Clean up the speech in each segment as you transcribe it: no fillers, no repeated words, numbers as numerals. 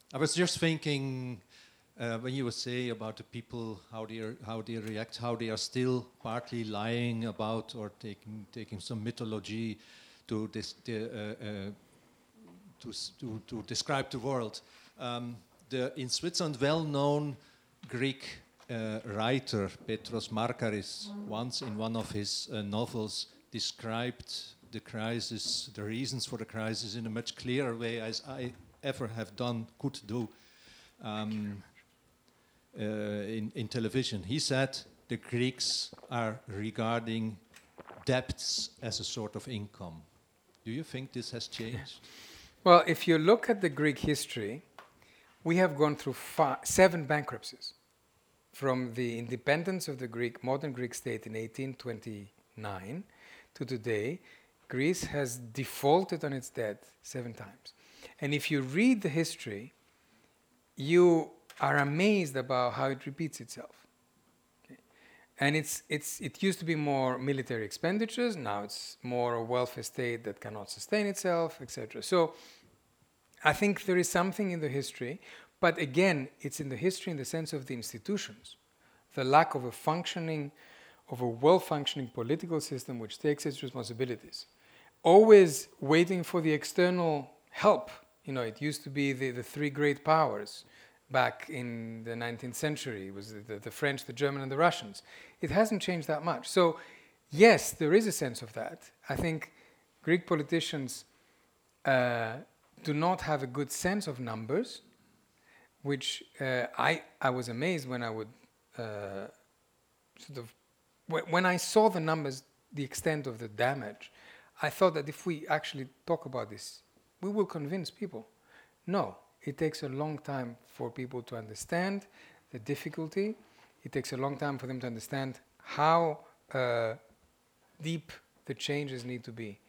I was just thinking when you were saying about the people, how they react, how they are still partly lying about or taking some mythology to describe the world. The in Switzerland well-known Greek writer Petros Markaris once in one of his novels described the crisis, the reasons for the crisis in a much clearer way as I ever have could do in television. He said the Greeks are regarding debts as a sort of income. Do you think this has changed? Well, if you look at the Greek history, we have gone through 7 bankruptcies. From the independence of the modern Greek state in 1829 to today, Greece has defaulted on its debt 7 times. And if you read the history, you are amazed about how it repeats itself. Okay? And it used to be more military expenditures, now it's more a welfare state that cannot sustain itself, etc. So I think there is something in the history, but again, it's in the history in the sense of the institutions. The lack of a well-functioning political system which takes its responsibilities. Always waiting for the external help. You know, it used to be the 3 great powers back in the 19th century. It was the French, the German, and the Russians. It hasn't changed that much. So, yes, there is a sense of that. I think Greek politicians do not have a good sense of numbers, which I was amazed when I would when I saw the numbers, the extent of the damage, I thought that if we actually talk about this, we will convince people. No, it takes a long time for people to understand the difficulty. It takes a long time for them to understand how deep the changes need to be.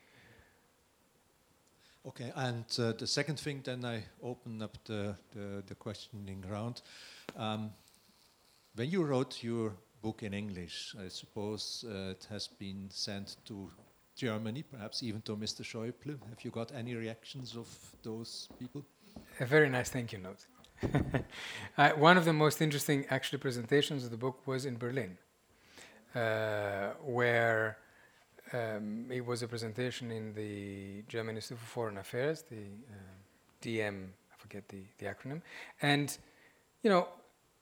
Okay, and the second thing, then I open up the questioning round. When you wrote your book in English, I suppose it has been sent to Germany, perhaps even to Mr. Schäuble. Have you got any reactions of those people? A very nice thank you note. One of the most interesting actually presentations of the book was in Berlin, where it was a presentation in the German Institute for Foreign Affairs, the DM, I forget the acronym. And, you know,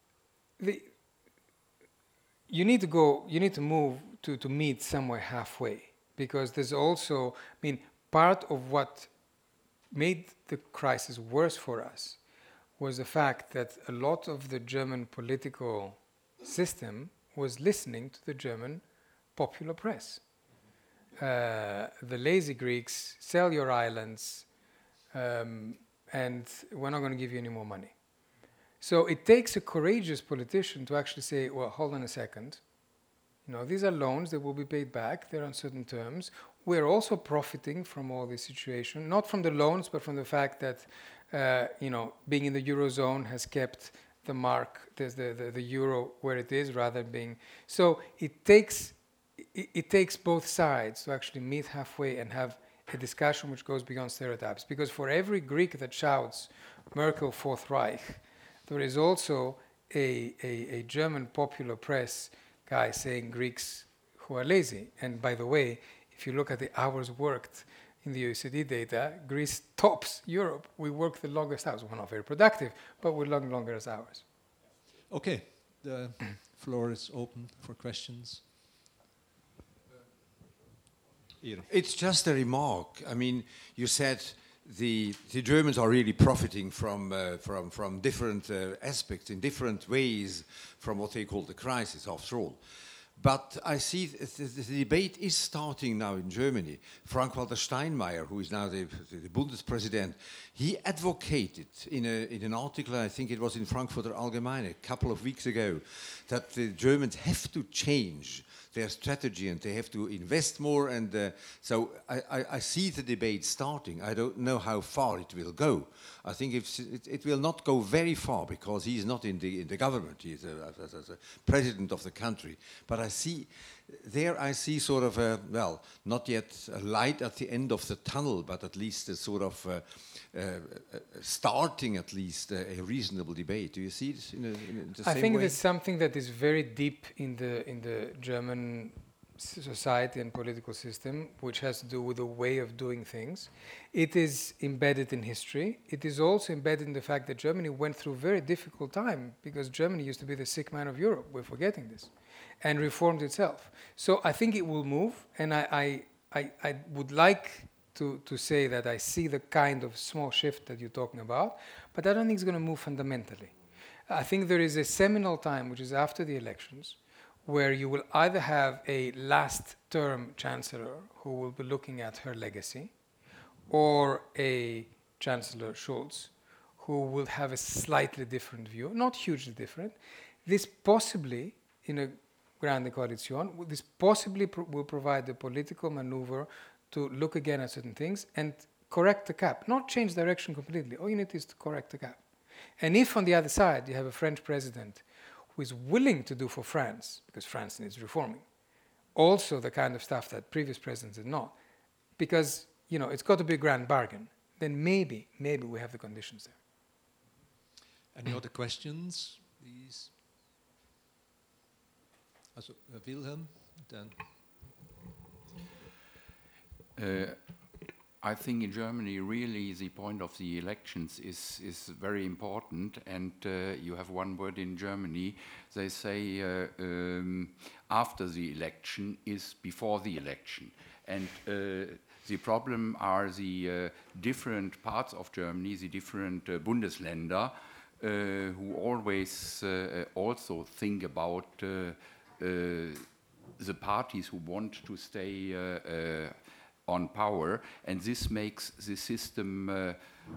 you need to move to meet somewhere halfway, because there's also, I mean, part of what made the crisis worse for us was the fact that a lot of the German political system was listening to the German popular press. The lazy Greeks, sell your islands, and we're not going to give you any more money. So it takes a courageous politician to actually say, well, hold on a second. You know, these are loans that will be paid back. They're on certain terms. We're also profiting from all this situation, not from the loans, but from the fact that, you know, being in the Eurozone has kept the mark, the euro where it is, rather than being... So it takes both sides to actually meet halfway and have a discussion which goes beyond stereotypes. Because for every Greek that shouts Merkel, Fourth Reich, there is also a German popular press guy saying Greeks who are lazy. And by the way, if you look at the hours worked in the OECD data, Greece tops Europe. We work the longest hours. We're not very productive, but we're longer as hours. Okay, the floor is open for questions. It's just a remark. I mean, you said the Germans are really profiting from different aspects in different ways from what they call the crisis, after all. But I see the debate is starting now in Germany. Frank-Walter Steinmeier, who is now the Bundespräsident, he advocated in an article, I think it was in Frankfurter Allgemeine, a couple of weeks ago, that the Germans have to change their strategy, and they have to invest more. And so I see the debate starting. I don't know how far it will go. I think it will not go very far, because he is not in the government. He is as a president of the country. But I see sort of not yet a light at the end of the tunnel, but at least a sort of starting at least a reasonable debate. Do you see this in the same way? I think there's something that is very deep in the German society and political system, which has to do with the way of doing things. It is embedded in history. It is also embedded in the fact that Germany went through a very difficult time, because Germany used to be the sick man of Europe. We're forgetting this, and reformed itself. So I think it will move, and I would like to say that I see the kind of small shift that you're talking about, but I don't think it's going to move fundamentally. I think there is a seminal time, which is after the elections, where you will either have a last-term chancellor who will be looking at her legacy, or a Chancellor Scholz who will have a slightly different view, not hugely different. This possibly, in a Grande Coalition, this possibly will provide the political maneuver to look again at certain things and correct the cap, not change direction completely. All you need is to correct the cap. And if on the other side you have a French president who is willing to do for France, because France needs reforming, also the kind of stuff that previous presidents did not, because it's got to be a grand bargain, then maybe we have the conditions there. Any other questions, please? Also, Wilhelm, then. I think in Germany, really, the point of the elections is very important. And you have one word in Germany. They say after the election is before the election. And the problem are the different parts of Germany, the different Bundesländer, who always also think about the parties who want to stay on power, and this makes the system,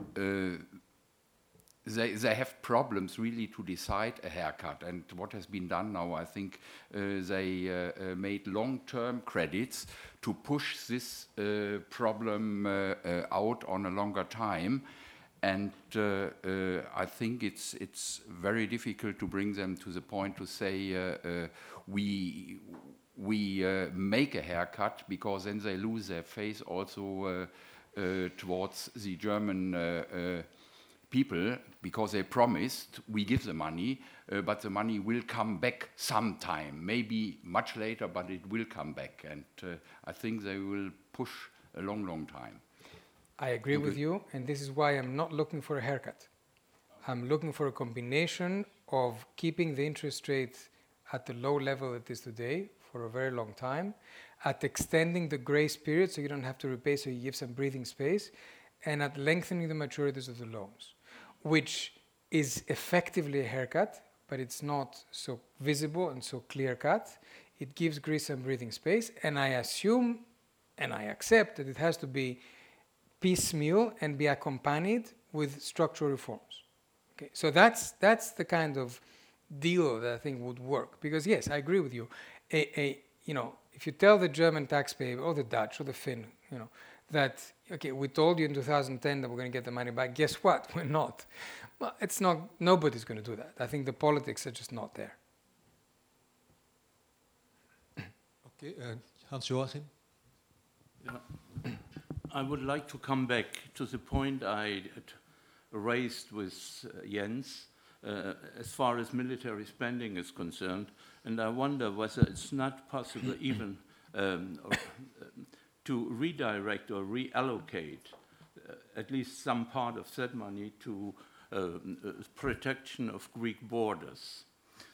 they have problems really to decide a haircut. And what has been done now, I think they made long-term credits to push this problem out on a longer time. And I think it's very difficult to bring them to the point to say we make a haircut, because then they lose their faith also towards the German people, because they promised we give the money, but the money will come back sometime, maybe much later, but it will come back. And I think they will push a long, long time. I agree with you, and this is why I'm not looking for a haircut. I'm looking for a combination of keeping the interest rate at the low level it is today for a very long time, at extending the grace period so you don't have to repay, so you give some breathing space, and at lengthening the maturities of the loans, which is effectively a haircut, but it's not so visible and so clear-cut. It gives Greece some breathing space, and I assume and I accept that it has to be piecemeal and be accompanied with structural reforms. Okay, so that's the kind of deal that I think would work. Because yes, I agree with you. If you tell the German taxpayer or the Dutch or the Finn, that okay, we told you in 2010 that we're going to get the money back. Guess what? We're not. Well, it's not. Nobody's going to do that. I think the politics are just not there. Okay, Hans-Joachim. Yeah. I would like to come back to the point I raised with Jens as far as military spending is concerned, and I wonder whether it's not possible even to redirect or reallocate at least some part of that money to protection of Greek borders.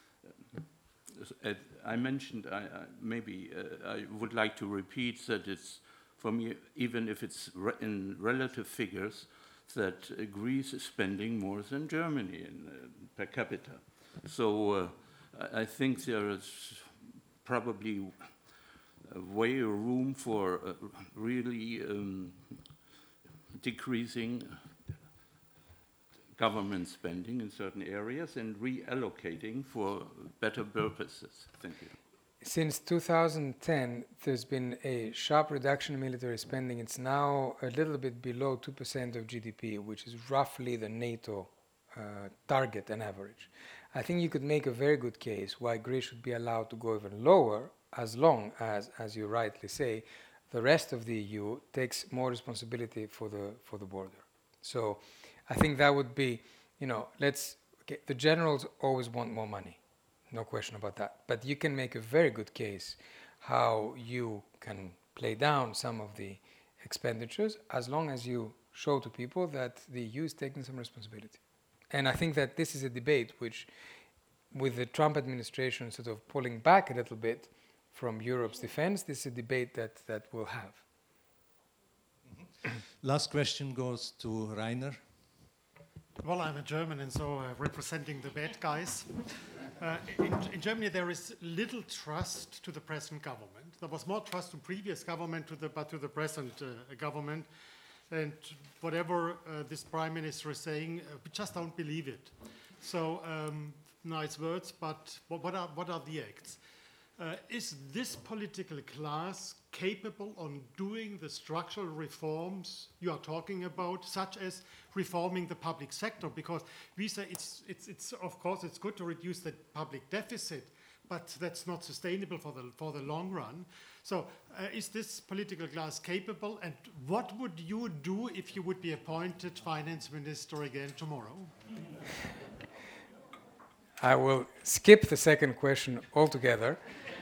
I mentioned, maybe I would like to repeat that it's, for me, even if it's in relative figures, that Greece is spending more than Germany per capita. So I think there is probably way room for really decreasing government spending in certain areas and reallocating for better purposes. Thank you. Since 2010, there's been a sharp reduction in military spending. It's now a little bit below 2% of GDP, which is roughly the NATO target and average. I think you could make a very good case why Greece should be allowed to go even lower, as long as you rightly say, the rest of the EU takes more responsibility for the border. So I think that would be, the generals always want more money. No question about that. But you can make a very good case how you can play down some of the expenditures as long as you show to people that the EU is taking some responsibility. And I think that this is a debate which, with the Trump administration sort of pulling back a little bit from Europe's defense, this is a debate that we'll have. Last question goes to Rainer. Well, I'm a German, and so representing the bad guys. In Germany, there is little trust to the present government. There was more trust to previous government, but to the present government. And whatever this prime minister is saying, we just don't believe it. So nice words, but what are the acts? Is this political class capable on doing the structural reforms you are talking about, such as reforming the public sector? Because we say it's of course it's good to reduce the public deficit, but that's not sustainable for the long run. So is this political class capable, and what would you do if you would be appointed finance minister again tomorrow? I will skip the second question altogether.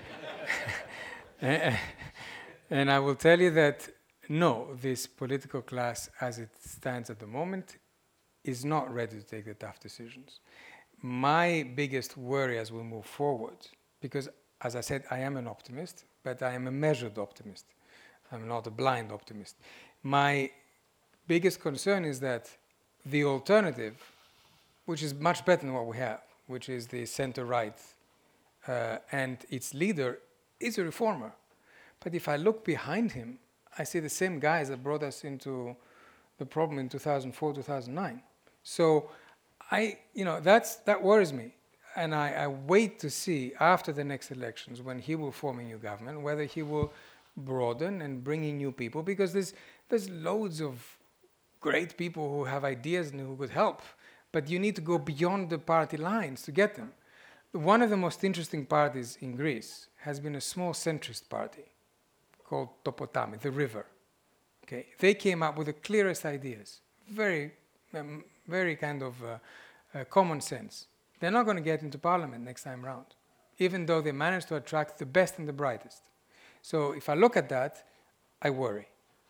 And I will tell you that no, this political class as it stands at the moment is not ready to take the tough decisions. My biggest worry as we move forward, because as I said, I am an optimist, but I am a measured optimist. I'm not a blind optimist. My biggest concern is that the alternative, which is much better than what we have, which is the center-right, and its leader is a reformer. But if I look behind him, I see the same guys that brought us into the problem in 2004, 2009. So that worries me. And I wait to see after the next elections, when he will form a new government, whether he will broaden and bring in new people, because there's loads of great people who have ideas and who could help. But you need to go beyond the party lines to get them. One of the most interesting parties in Greece has been a small centrist party called Topotami, the river. Okay, they came up with the clearest ideas, very kind of common sense. They're not going to get into parliament next time round, even though they managed to attract the best and the brightest. So if I look at that, I worry.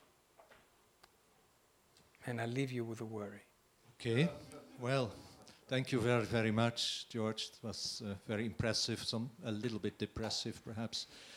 And I leave you with a worry. Okay, well, thank you very, very much, George. It was very impressive, a little bit depressive perhaps.